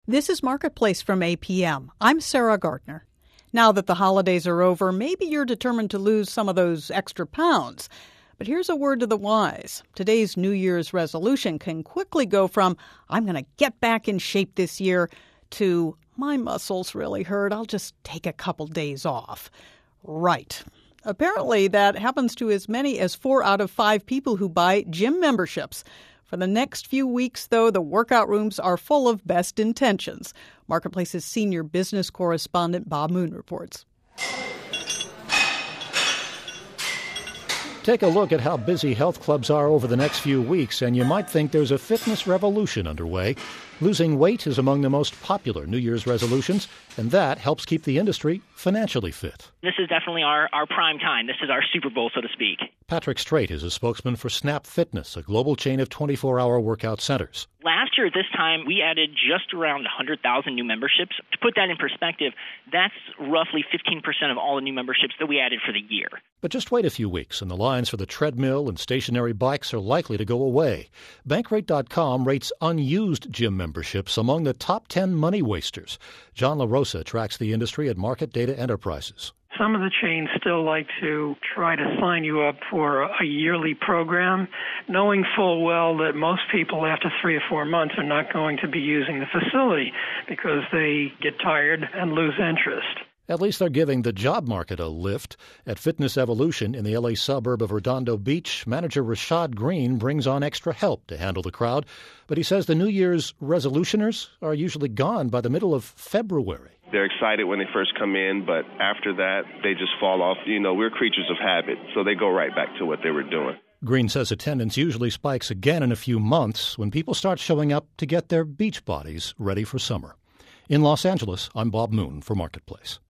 This is Marketplace from APM. I'm Sarah Gardner. Now that the holidays are over, maybe you're determined to lose some of those extra pounds. But here's a word to the wise. Today's New Year's resolution can quickly go from, I'm going to get back in shape this year, to, my muscles really hurt, I'll just take a couple days off. Right. Apparently, that happens to as many as 4 out of 5 people who buy gym memberships. For the next few weeks, though, the workout rooms are full of best intentions. Marketplace's senior business correspondent Bob Moon reports. Take a look at how busy health clubs are over the next few weeks, and you might think there's a fitness revolution underway. Losing weight is among the most popular New Year's resolutions, and that helps keep the industry financially fit. This is definitely our prime time. This is our Super Bowl, so to speak. Patrick Strait is a spokesman for Snap Fitness, a global chain of 24-hour workout centers. Last year at this time, we added just around 100,000 new memberships. To put that in perspective, that's roughly 15% of all the new memberships that we added for the year. But just wait a few weeks, and the lines for the treadmill and stationary bikes are likely to go away. Bankrate.com rates unused gym memberships among the top 10 money wasters. John LaRosa tracks the industry at Market Data Enterprises. Some of the chains still like to try to sign you up for a yearly program, knowing full well that most people after 3 or 4 months are not going to be using the facility because they get tired and lose interest. At least they're giving the job market a lift. At Fitness Evolution in the L.A. suburb of Redondo Beach, manager Rashad Green brings on extra help to handle the crowd. But he says the New Year's resolutioners are usually gone by the middle of February. They're excited when they first come in, but after that, they just fall off. We're creatures of habit, so they go right back to what they were doing. Green says attendance usually spikes again in a few months when people start showing up to get their beach bodies ready for summer. In Los Angeles, I'm Bob Moon for Marketplace.